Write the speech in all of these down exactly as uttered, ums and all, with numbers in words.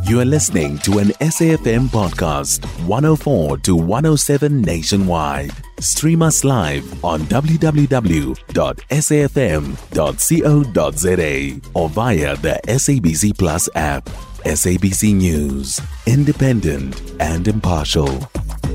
You are listening to an S A F M podcast, one oh four to one oh seven nationwide. Stream us live on w w w dot s a f m dot co dot z a or via the S A B C Plus app. S A B C News, independent and impartial.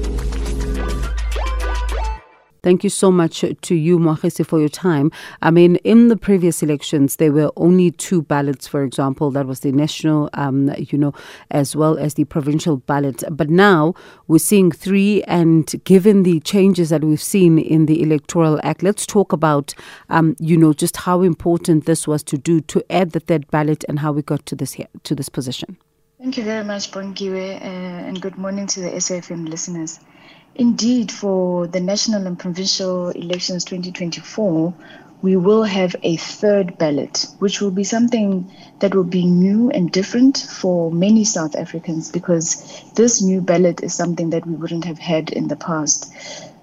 Thank you so much to you, Mwagisi, for your time. I mean, in the previous elections, there were only two ballots, for example. That was the national, um, you know, as well as the provincial ballot. But now we're seeing three. And given the changes that we've seen in the Electoral Act, let's talk about, um, you know, just how important this was to do to add the third ballot and how we got to this here, to this position. Thank you very much, Bongiwe, uh, and good morning to the S A F M listeners. Indeed, for the national and provincial elections twenty twenty-four, we will have a third ballot, which will be something that will be new and different for many South Africans, because this new ballot is something that we wouldn't have had in the past.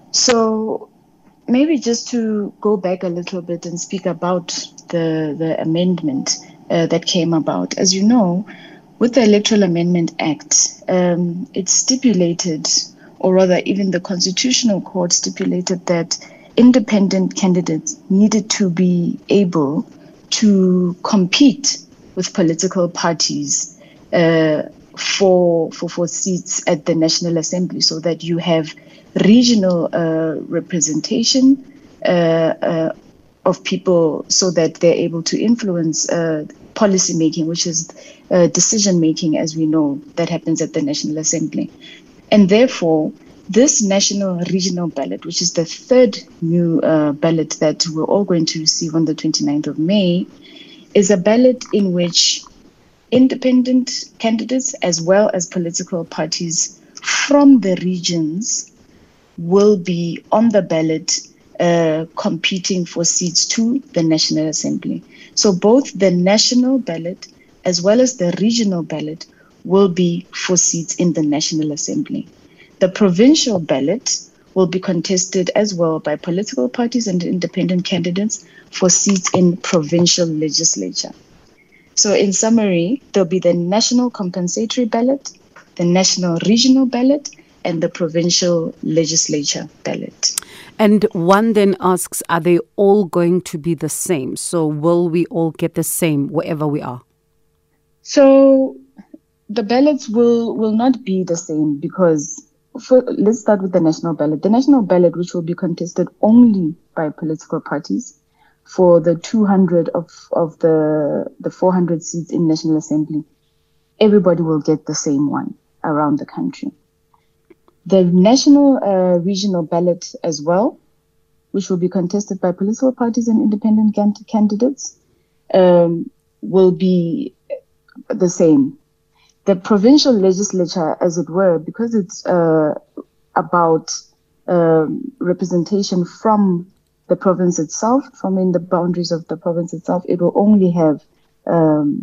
So maybe just to go back a little bit and speak about the, the amendment uh, that came about. As you know, with the Electoral Amendment Act, um, it stipulated, or rather even the Constitutional Court stipulated, that independent candidates needed to be able to compete with political parties uh, for, for for seats at the National Assembly, so that you have regional uh, representation uh, uh, of people, so that they're able to influence uh, policy making, which is uh, decision making, as we know, that happens at the National Assembly. And therefore, this national regional ballot, which is the third new uh, ballot that we're all going to receive on the twenty-ninth of May, is a ballot in which independent candidates as well as political parties from the regions will be on the ballot uh, competing for seats to the National Assembly. So both the national ballot as well as the regional ballot will be for seats in the National Assembly. The provincial ballot will be contested as well by political parties and independent candidates for seats in provincial legislature. So in summary, there'll be the national compensatory ballot, the national regional ballot, and the provincial legislature ballot. And one then asks, are they all going to be the same? So will we all get the same wherever we are? So the ballots will, will not be the same, because for, let's start with the national ballot. The national ballot, which will be contested only by political parties for the two hundred of, of the, the four hundred seats in National Assembly, everybody will get the same one around the country. The national uh, regional ballot as well, which will be contested by political parties and independent can- candidates, um, will be the same. The provincial legislature, as it were, because it's uh, about um, representation from the province itself, from in the boundaries of the province itself, it will only have um,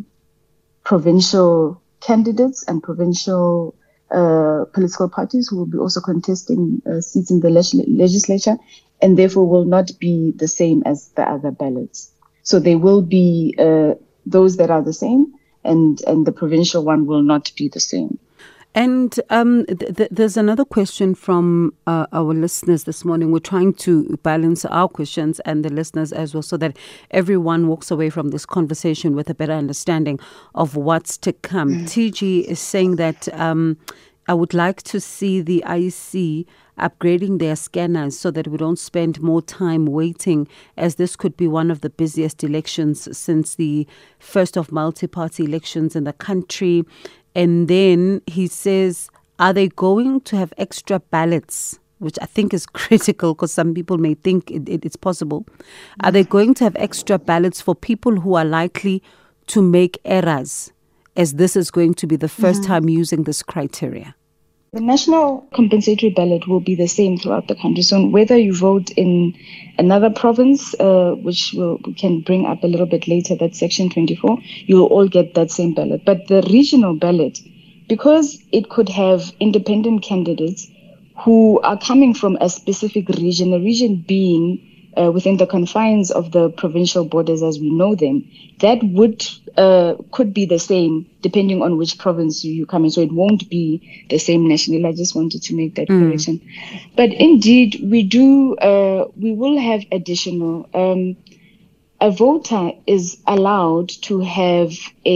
provincial candidates and provincial uh, political parties who will be also contesting uh, seats in the leg- legislature, and therefore will not be the same as the other ballots. So they will be uh, those that are the same, and, and the provincial one will not be the same. And um, th- th- there's another question from uh, our listeners this morning. We're trying to balance our questions and the listeners as well, so that everyone walks away from this conversation with a better understanding of what's to come. Mm. T G is saying that um, I would like to see the I E C upgrading their scanners so that we don't spend more time waiting, as this could be one of the busiest elections since the first of multi-party elections in the country. And then he says, are they going to have extra ballots, which I think is critical because some people may think it, it, it's possible. Are they going to have extra ballots for people who are likely to make errors, as this is going to be the first mm-hmm. time using this criteria? The national compensatory ballot will be the same throughout the country. So whether you vote in another province, uh, which we'll, we can bring up a little bit later, that's section twenty-four, you will all get that same ballot. But the regional ballot, because it could have independent candidates who are coming from a specific region, a region being uh, within the confines of the provincial borders as we know them, that would uh, could be the same depending on which province you, you come in. So it won't be the same nationally. I just wanted to make that Mm. correction. But indeed, we do. Uh, we will have additional. Um, a voter is allowed to have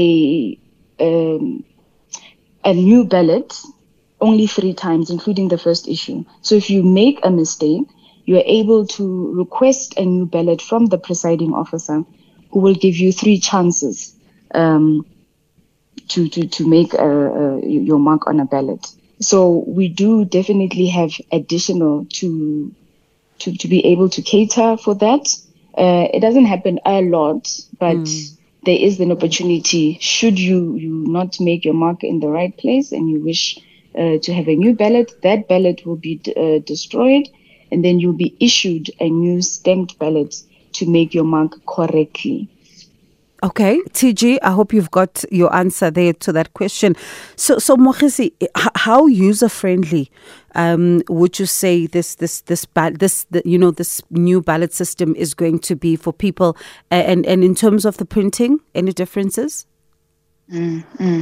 a um, a new ballot only three times, including the first issue. So if you make a mistake, you are able to request a new ballot from the presiding officer, who will give you three chances um, to, to, to make a, a, your mark on a ballot. So we do definitely have additional to to, to be able to cater for that. Uh, it doesn't happen a lot, but mm. there is an opportunity should you, you not make your mark in the right place and you wish uh, to have a new ballot, that ballot will be uh, destroyed, and then you'll be issued a new stamped ballot to make your mark correctly. Okay, T G, I hope you've got your answer there to that question. So, so Mogesi, how user-friendly um, would you say this, this, this, ba- this, the, you know, this new ballot system is going to be for people? And and in terms of the printing, any differences? Mm-hmm.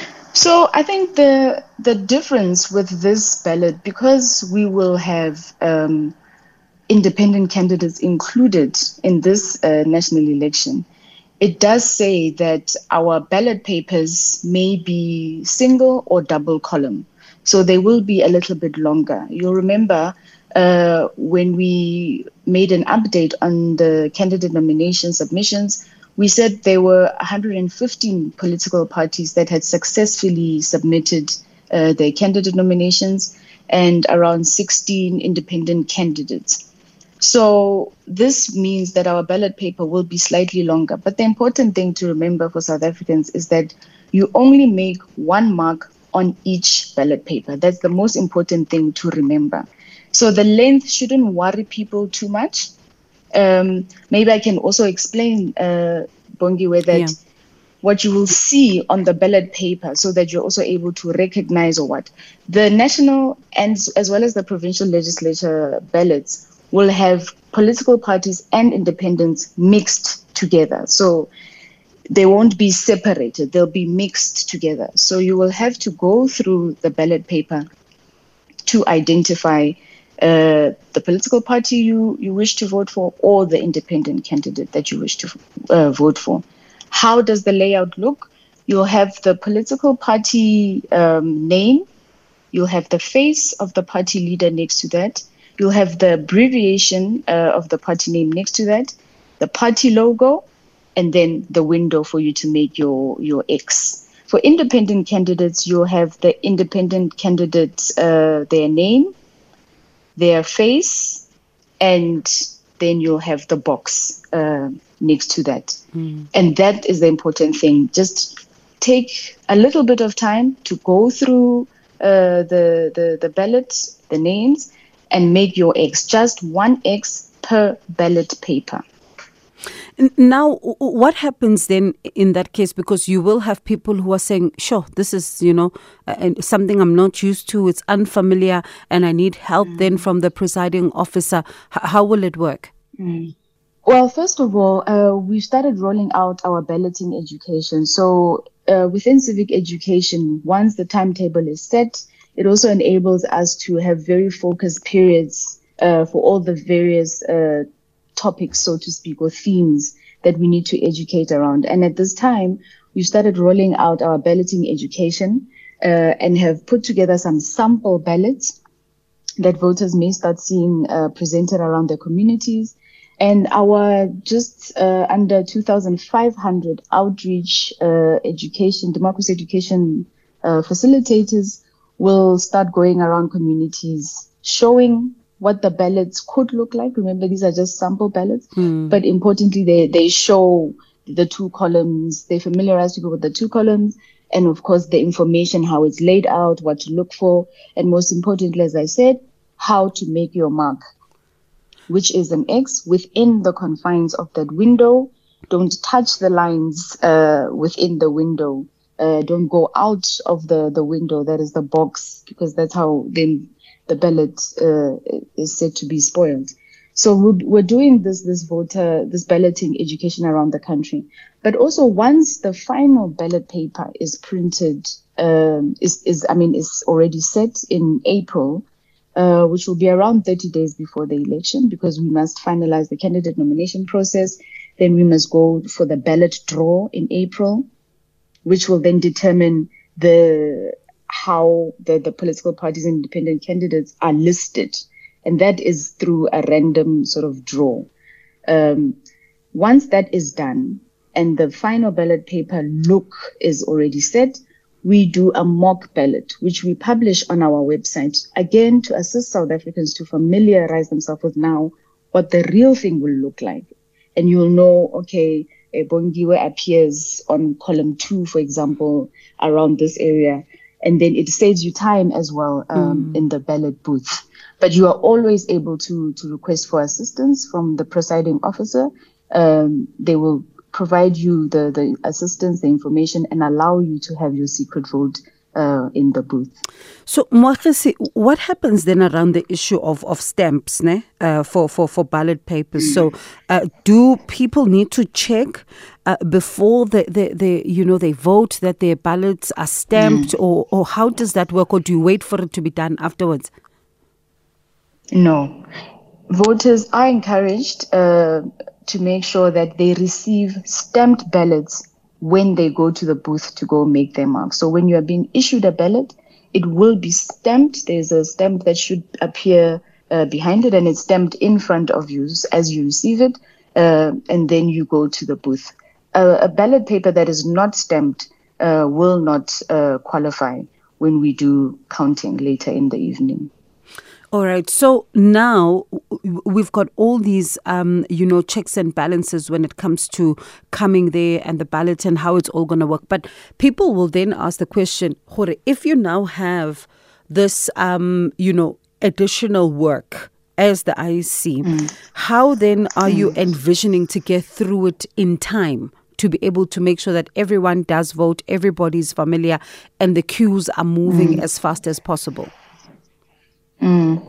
So I think the the difference with this ballot, because we will have um, independent candidates included in this uh, national election, it does say that our ballot papers may be single or double column. So they will be a little bit longer. You'll remember uh, when we made an update on the candidate nomination submissions, we said there were one hundred fifteen political parties that had successfully submitted uh, their candidate nominations and around sixteen independent candidates. So this means that our ballot paper will be slightly longer. But the important thing to remember for South Africans is that you only make one mark on each ballot paper. That's the most important thing to remember. So the length shouldn't worry people too much. Um, maybe I can also explain, uh, Bongiwe, that yeah. what you will see on the ballot paper, so that you're also able to recognize or what. The national and as well as the provincial legislature ballots will have political parties and independents mixed together. So they won't be separated, they'll be mixed together. So you will have to go through the ballot paper to identify uh, the political party you, you wish to vote for or the independent candidate that you wish to uh, vote for. How does the layout look? You'll have the political party um, name, you'll have the face of the party leader next to that, you'll have the abbreviation uh, of the party name next to that, the party logo, and then the window for you to make your, your X. For independent candidates, you'll have the independent candidates, uh, their name, their face, and then you'll have the box uh, next to that. Mm. And that is the important thing. Just take a little bit of time to go through uh, the, the, the ballots, the names, and make your X. Just one X per ballot paper. Now, what happens then in that case? Because you will have people who are saying, sure, this is, you know, uh, something I'm not used to, it's unfamiliar, and I need help mm. then from the presiding officer. H- how will it work? Mm. Well, first of all, uh, we started rolling out our balloting education. So uh, within civic education, once the timetable is set, it also enables us to have very focused periods uh, for all the various uh, topics, so to speak, or themes that we need to educate around. And at this time, we started rolling out our balloting education uh, and have put together some sample ballots that voters may start seeing uh, presented around their communities. And our just uh, under two thousand five hundred outreach uh, education, democracy education uh, facilitators will start going around communities showing what the ballots could look like. Remember, these are just sample ballots, mm. but importantly, they, they show the two columns. They familiarize people with the two columns, and of course, the information, how it's laid out, what to look for, and most importantly, as I said, how to make your mark, which is an X within the confines of that window. Don't touch the lines uh, within the window. Uh, don't go out of the, the window, that is the box, because that's how then the ballot uh, is said to be spoiled. So we're doing this this voter this balloting education around the country. But also, once the final ballot paper is printed, um, is is I mean is already set in April, uh, which will be around thirty days before the election, because we must finalize the candidate nomination process. Then we must go for the ballot draw in April, which will then determine the how the, the political parties and independent candidates are listed. And that is through a random sort of draw. Um, once that is done and the final ballot paper look is already set, we do a mock ballot, which we publish on our website, again, to assist South Africans to familiarize themselves with now what the real thing will look like. And you'll know, okay, Bongiwe appears on column two, for example, around this area. And then it saves you time as well um, mm. in the ballot booth. But you are always able to, to request for assistance from the presiding officer. Um, they will provide you the, the assistance, the information, and allow you to have your secret vote uh, in the booth. So, Moagesi, what happens then around the issue of, of stamps ne? Uh, for, for, for ballot papers? Mm. So, uh, do people need to check uh, before they, they, they, you know, they vote that their ballots are stamped, mm. or, or how does that work, or do you wait for it to be done afterwards? No. Voters are encouraged uh, to make sure that they receive stamped ballots when they go to the booth to go make their mark. So when you are being issued a ballot, it will be stamped. There's a stamp that should appear uh, behind it, and it's stamped in front of you as you receive it, uh, and then you go to the booth. Uh, a ballot paper that is not stamped uh, will not uh, qualify when we do counting later in the evening. All right. So now we've got all these, um, you know, checks and balances when it comes to coming there and the ballot and how it's all going to work. But people will then ask the question, Hore, if you now have this, um, you know, additional work as the I E C, mm. how then are mm. you envisioning to get through it in time to be able to make sure that everyone does vote, everybody's familiar, and the queues are moving mm. as fast as possible? Mm.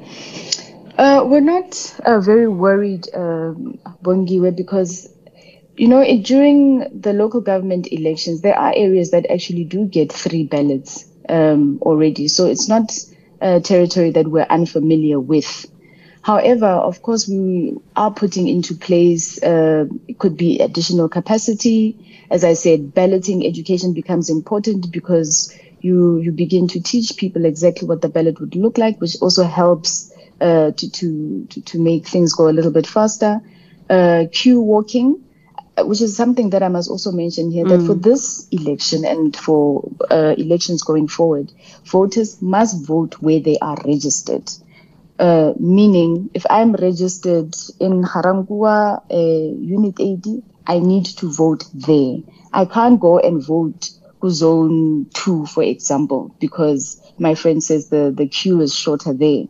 Uh, we're not uh, very worried, uh, Bongiwe, because, you know, it, during the local government elections, there are areas that actually do get three ballots um, already. So it's not a territory that we're unfamiliar with. However, of course, we are putting into place, uh, it could be additional capacity. As I said, balloting education becomes important because You you begin to teach people exactly what the ballot would look like, which also helps uh, to, to, to, to make things go a little bit faster. Uh, queue walking, which is something that I must also mention here, mm. that for this election and for uh, elections going forward, voters must vote where they are registered. Uh, meaning, if I'm registered in Harangua, uh, Unit eighty, I need to vote there. I can't go and vote zone two, for example, because my friend says the, the queue is shorter there.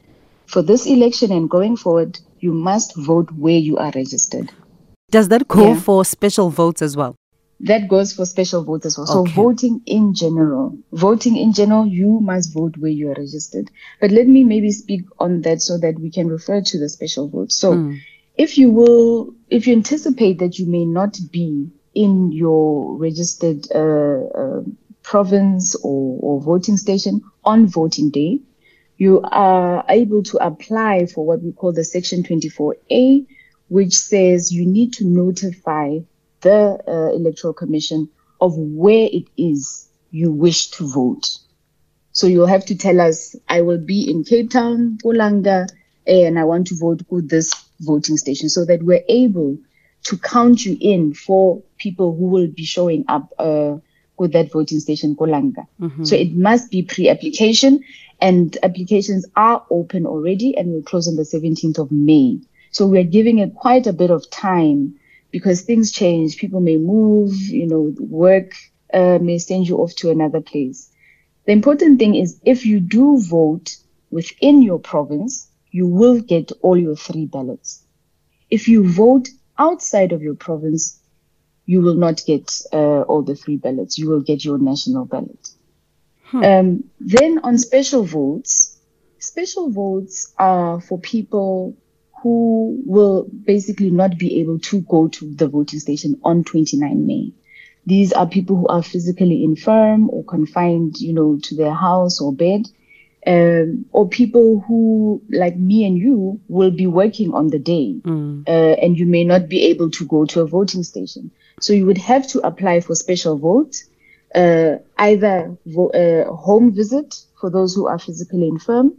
For this election and going forward, you must vote where you are registered. Does that go yeah. for special votes as well? That goes for special votes as well. Okay. So voting in general, voting in general, you must vote where you are registered. But let me maybe speak on that so that we can refer to the special votes. So mm. if you will, if you anticipate that you may not be in your registered uh, uh, province or, or voting station on voting day, you are able to apply for what we call the Section twenty-four A, which says you need to notify the uh, Electoral Commission of where it is you wish to vote. So you'll have to tell us, I will be in Cape Town, Polanga, and I want to vote with this voting station, so that we're able to count you in for people who will be showing up uh, with that voting station, Kolanga. Mm-hmm. So it must be pre-application, and applications are open already and will close on the seventeenth of May. So we're giving it quite a bit of time because things change. People may move, you know, work uh, may send you off to another place. The important thing is if you do vote within your province, you will get all your three ballots. If you vote outside of your province, you will not get uh, all the three ballots. You will get your national ballot. Hmm. Um, then on special votes, special votes are for people who will basically not be able to go to the voting station on the twenty-ninth of May. These are people who are physically infirm or confined, you know, to their house or bed, um, or people who, like me and you, will be working on the day, mm. uh, and you may not be able to go to a voting station. So you would have to apply for special vote, uh, either vo- uh, home visit for those who are physically infirm.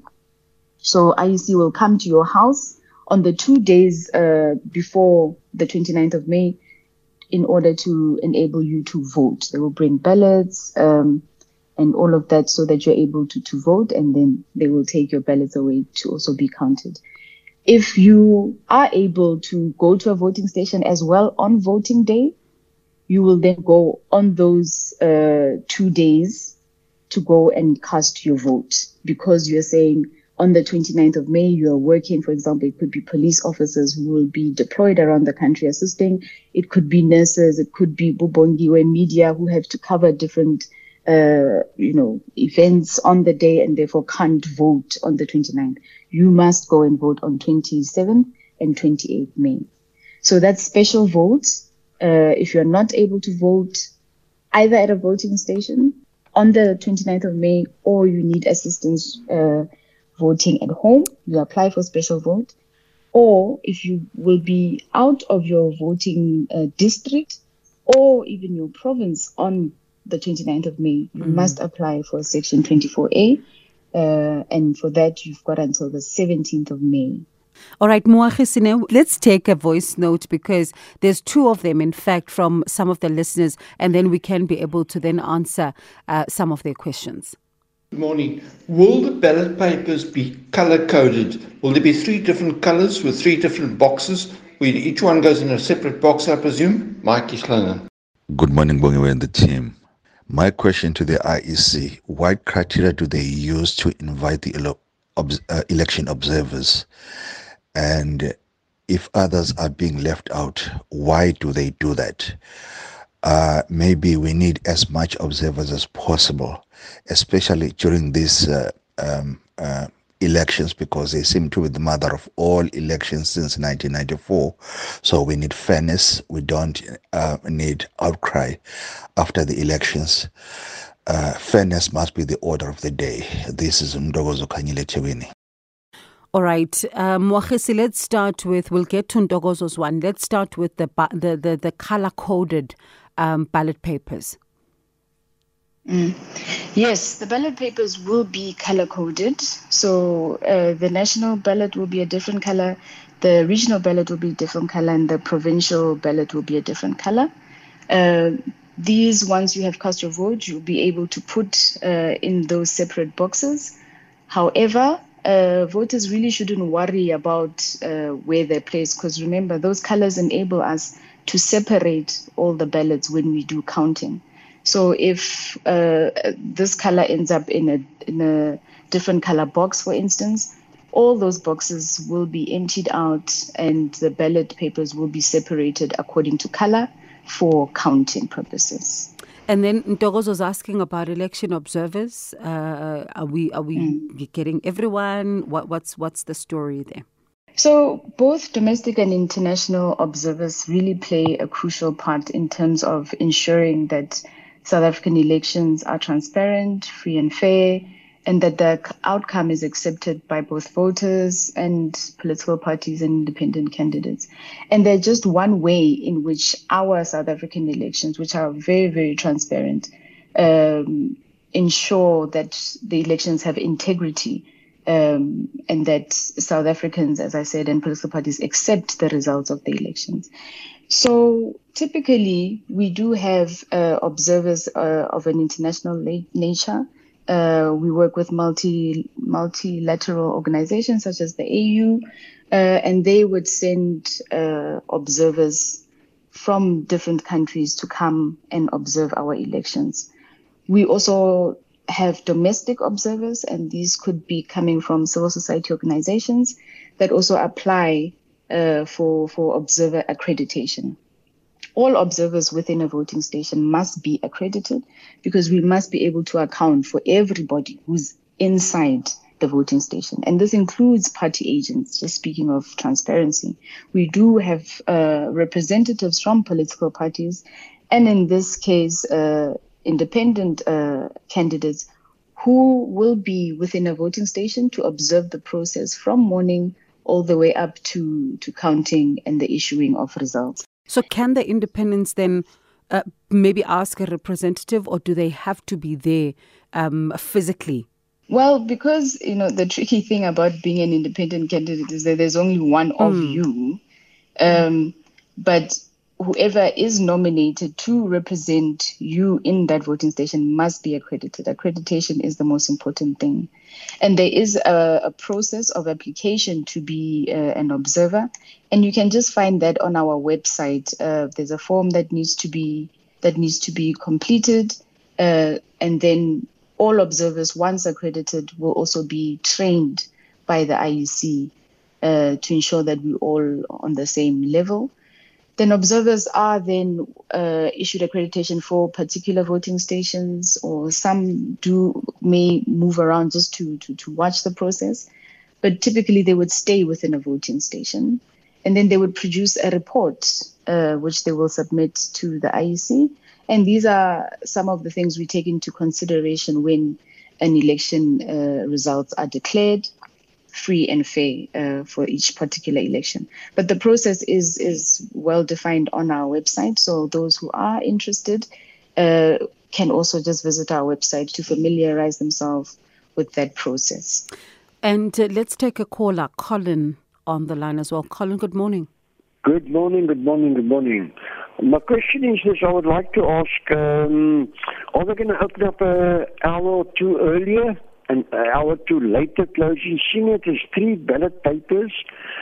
So I E C will come to your house on the two days uh, before the twenty-ninth of May in order to enable you to vote. They will bring ballots um, and all of that so that you're able to, to vote, and then they will take your ballots away to also be counted. If you are able to go to a voting station as well on voting day, you will then go on those uh, two days to go and cast your vote, because you're saying on the twenty-ninth of May, you are working. For example, it could be police officers who will be deployed around the country assisting. It could be nurses. It could be bubongiwe media who have to cover different, uh, you know, events on the day and therefore can't vote on the twenty-ninth. You must go and vote on twenty-seventh and twenty-eighth of May. So that's special votes. Uh, if you're not able to vote either at a voting station on the twenty-ninth of May, or you need assistance uh, voting at home, you apply for special vote. Or if you will be out of your voting uh, district or even your province on the twenty-ninth of May, you mm-hmm. must apply for Section twenty-four A. Uh, and for that, you've got until the seventeenth of May. All right, Moagisine, let's take a voice note, because there's two of them, in fact, from some of the listeners, and then we can be able to then answer uh, some of their questions. Good morning. Will the ballot papers be color-coded? Will there be three different colors with three different boxes, where each one goes in a separate box, I presume? Mike Islana. Good morning, Bongiwe and the team. My question to the I E C, what criteria do they use to invite the ele- ob- uh, election observers? And if others are being left out, why do they do that? Uh, maybe we need as much observers as possible, especially during these uh, um, uh, elections, because they seem to be the mother of all elections since nineteen ninety-four. So we need fairness. We don't uh, need outcry after the elections. Uh, fairness must be the order of the day. This is Ndogozo Kanyile Chewini. All right, um, Moagisi, let's start with, we'll get to Ndogozo's one. Let's start with the the the, the color-coded um, ballot papers. Mm. Yes, the ballot papers will be color-coded. So uh, the national ballot will be a different color, the regional ballot will be a different color, and the provincial ballot will be a different color. Uh, these, once you have cast your vote, you'll be able to put uh, in those separate boxes. However, Uh, voters really shouldn't worry about uh, where they're placed, because remember, those colors enable us to separate all the ballots when we do counting. So if uh, this color ends up in a in a different color box, for instance, all those boxes will be emptied out and the ballot papers will be separated according to color for counting purposes. And then Ntokozo was asking about election observers. Uh, are we are we mm. getting everyone? What what's what's the story there? So both domestic and international observers really play a crucial part in terms of ensuring that South African elections are transparent, free and fair, and that the outcome is accepted by both voters and political parties and independent candidates. And they're just one way in which our South African elections, which are very, very transparent, um, ensure that the elections have integrity, um, and that South Africans, as I said, and political parties accept the results of the elections. So typically, we do have uh, observers uh, of an international la- nature. Uh, we work with multi multilateral organizations such as the A U, uh, and they would send uh, observers from different countries to come and observe our elections. We also have domestic observers, and these could be coming from civil society organizations that also apply uh, for, for observer accreditation. All observers within a voting station must be accredited, because we must be able to account for everybody who's inside the voting station. And this includes party agents, just speaking of transparency. We do have uh, representatives from political parties, and in this case, uh, independent uh, candidates who will be within a voting station to observe the process from morning all the way up to, to counting and the issuing of results. So can the independents then uh, maybe ask a representative, or do they have to be there um, physically? Well, because, you know, the tricky thing about being an independent candidate is that there's only one of Mm. you. Um, but whoever is nominated to represent you in that voting station must be accredited. Accreditation is the most important thing. And there is a, a process of application to be uh, an observer. And you can just find that on our website. Uh, there's a form that needs to be that needs to be completed. Uh, and then all observers, once accredited, will also be trained by the I E C uh, to ensure that we're all on the same level. Then observers are then uh, issued accreditation for particular voting stations, or some do may move around just to, to, to watch the process. But typically they would stay within a voting station, and then they would produce a report, uh, which they will submit to the I E C. And these are some of the things we take into consideration when an election uh, results are declared, free and fair uh, for each particular election. But the process is is well defined on our website. So those who are interested uh, can also just visit our website to familiarize themselves with that process. And uh, let's take a caller, Colin, on the line as well. Colin, good morning. Good morning, good morning, good morning. My question is this: I would like to ask, um, are they going to open up an hour or two earlier? An hour too later closing, seeing it as three ballot papers,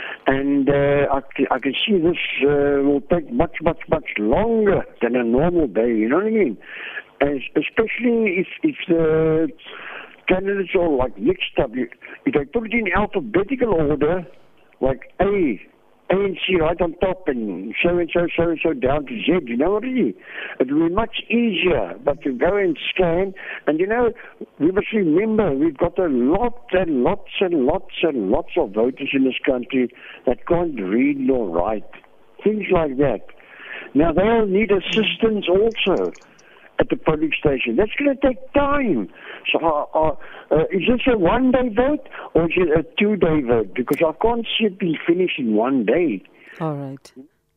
and uh, I, I can see this uh, will take much, much, much longer than a normal day, you know what I mean? As, especially if, if the candidates are like mixed up. If they put it in alphabetical order, like A, A and C right on top, and so and so, so and so down to Z, you know what I mean? It will be much easier, but to go and scan, and you know, we must remember we've got a lot and lots and lots and lots of voters in this country that can't read nor write. Things like that. Now they'll need assistance also at the polling station. That's going to take time. So uh, uh, uh, is this a one-day vote or is it a two-day vote? Because I can't see it being finished in one day. All right.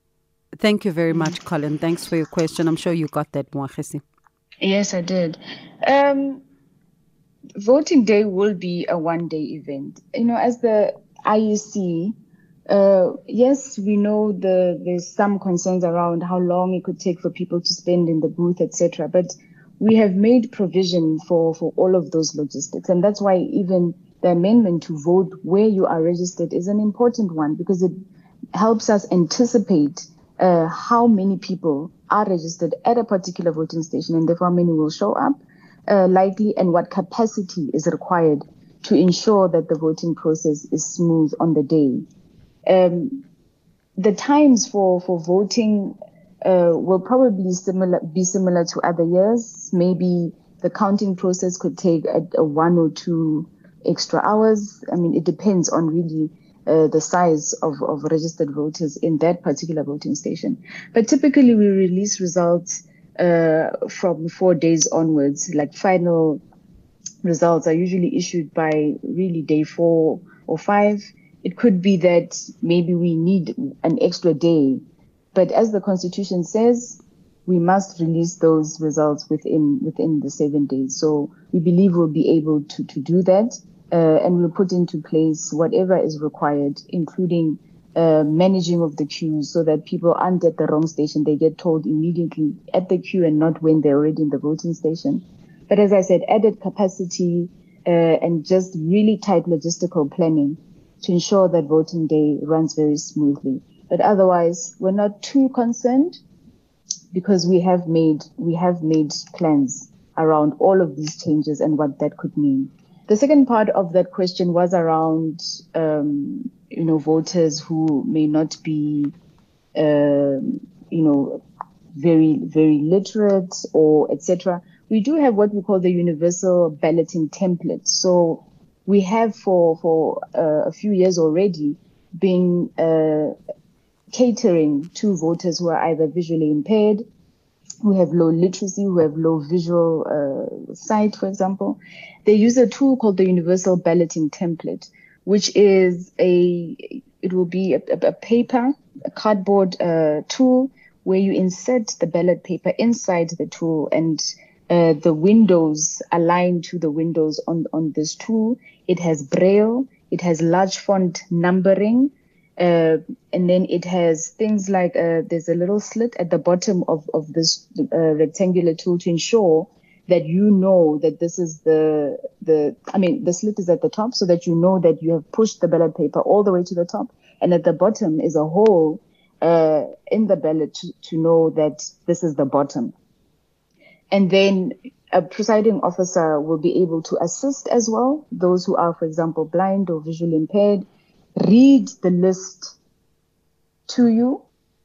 Thank you very much, Colin. Thanks for your question. I'm sure you got that, Mwagesi. Yes, I did. Um, voting day will be a one-day event. You know, as the I E C, uh, yes, we know the there's some concerns around how long it could take for people to spend in the booth, et cetera. But we have made provision for, for all of those logistics. And that's why even the amendment to vote where you are registered is an important one, because it helps us anticipate uh, how many people are registered at a particular voting station, and therefore how many will show up uh, likely, and what capacity is required to ensure that the voting process is smooth on the day. Um, the times for, for voting uh, will probably similar be similar to other years. Maybe the counting process could take a, a one or two extra hours. I mean, it depends on really uh, the size of, of registered voters in that particular voting station. But typically we release results uh, from four days onwards. Like final results are usually issued by really day four or five. It could be that maybe we need an extra day, but as the Constitution says, we must release those results within within the seven days. So we believe we'll be able to, to do that, uh, and we'll put into place whatever is required, including uh, managing of the queues, so that people aren't at the wrong station. They get told immediately at the queue and not when they're already in the voting station. But as I said, added capacity uh, and just really tight logistical planning to ensure that voting day runs very smoothly. But otherwise, we're not too concerned, because we have made we have made plans around all of these changes and what that could mean. The second part of that question was around, um, you know, voters who may not be, uh, you know, very very literate or et cetera. We do have what we call the universal balloting template. So we have for, for uh, a few years already been uh, catering to voters who are either visually impaired, who have low literacy, who have low visual uh, sight, for example. They use a tool called the Universal Balloting Template, which is a, it will be a, a paper, a cardboard uh, tool where you insert the ballot paper inside the tool, and uh, the windows align to the windows on, on this tool. It has braille, it has large font numbering, Uh, and then it has things like uh, there's a little slit at the bottom of, of this uh, rectangular tool to ensure that you know that this is the, the, I mean, the slit is at the top so that you know that you have pushed the ballot paper all the way to the top. And at the bottom is a hole uh, in the ballot to, to know that this is the bottom. And then a presiding officer will be able to assist as well, those who are, for example, blind or visually impaired, read the list to you.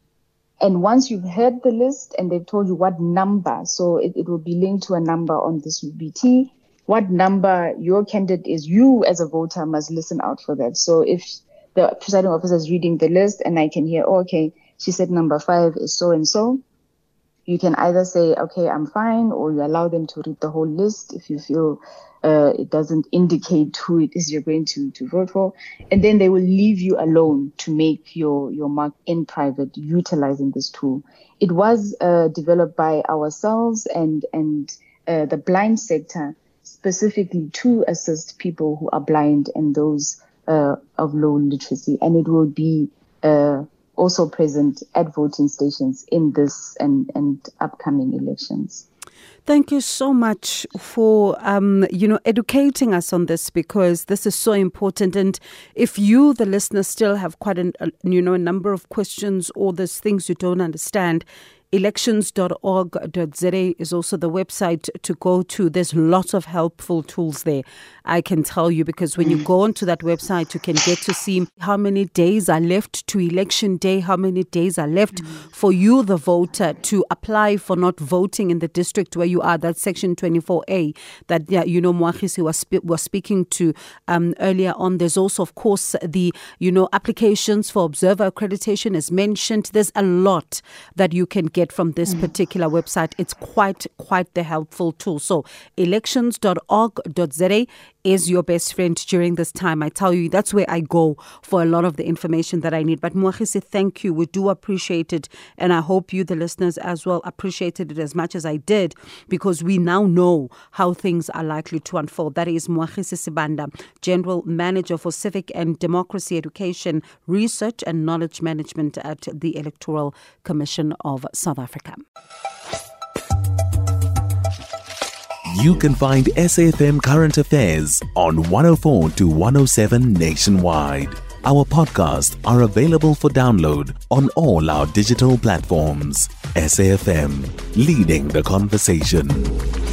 And once you've heard the list and they've told you what number, so it, it will be linked to a number on this U B T, what number your candidate is, you as a voter must listen out for that. So if the presiding officer is reading the list and I can hear, oh, okay, she said number five is so and so, you can either say, okay, I'm fine, or you allow them to read the whole list if you feel uh, it doesn't indicate who it is you're going to, to vote for. And then they will leave you alone to make your, your mark in private utilizing this tool. It was uh, developed by ourselves and, and uh, the blind sector specifically to assist people who are blind and those uh, of low literacy. And it will be uh, also present at voting stations in this and, and upcoming elections. Thank you so much for, um, you know, educating us on this, because this is so important. And if you, the listener, still have quite a, you know, a number of questions or there's things you don't understand, elections dot org dot z a is also the website to go to. There's lots of helpful tools there, I can tell you, because when you go onto that website, you can get to see how many days are left to election day, how many days are left mm-hmm. for you, the voter, to apply for not voting in the district where you are. That's section twenty-four A that, yeah, you know, Moagisi was, spe- was speaking to um, earlier on. There's also, of course, the, you know, applications for observer accreditation is mentioned. There's a lot that you can get from this particular website. It's quite, quite the helpful tool. So elections dot org dot z a is your best friend during this time. I tell you, that's where I go for a lot of the information that I need. But Moagisi, thank you. We do appreciate it. And I hope you, the listeners, as well, appreciated it as much as I did, because we now know how things are likely to unfold. That is Moagisi Sibanda, General Manager for Civic and Democracy Education, Research and Knowledge Management at the Electoral Commission of South Africa. You can find S A F M Current Affairs on one oh four to one oh seven nationwide. Our podcasts are available for download on all our digital platforms. S A F M, leading the conversation.